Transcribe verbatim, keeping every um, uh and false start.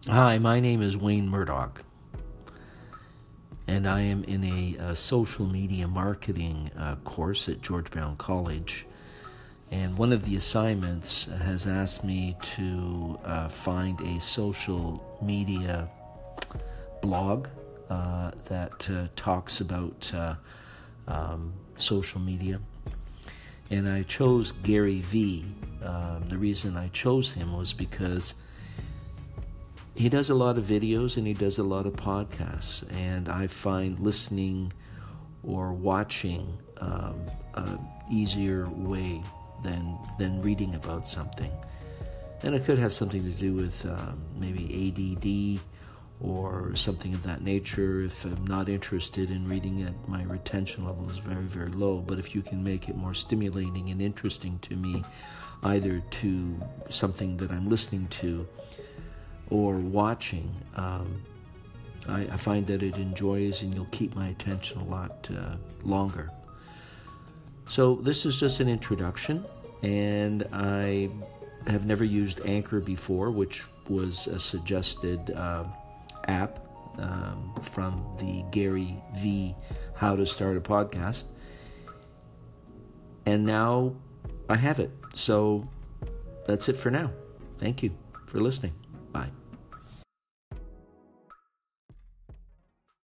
Hi, my name is Wayne Murdoch, and I am in a, a social media marketing uh, course at George Brown College. And one of the assignments has asked me to uh, find a social media blog uh, that uh, talks about uh, um, social media. And I chose Gary Vee. Um, the reason I chose him was because he does a lot of videos and he does a lot of podcasts, and I find listening or watching um, a easier way than than reading about something. And it could have something to do with um, maybe A D D or something of that nature. If I'm not interested in reading it, my retention level is very, very low. But if you can make it more stimulating and interesting to me, either to something that I'm listening to or watching, um, I, I find that it enjoys and you'll keep my attention a lot uh, longer. So this is just an introduction, and I have never used Anchor before, which was a suggested uh, app um, from the Gary Vee How to Start a Podcast. And now I have it. So that's it for now. Thank you for listening.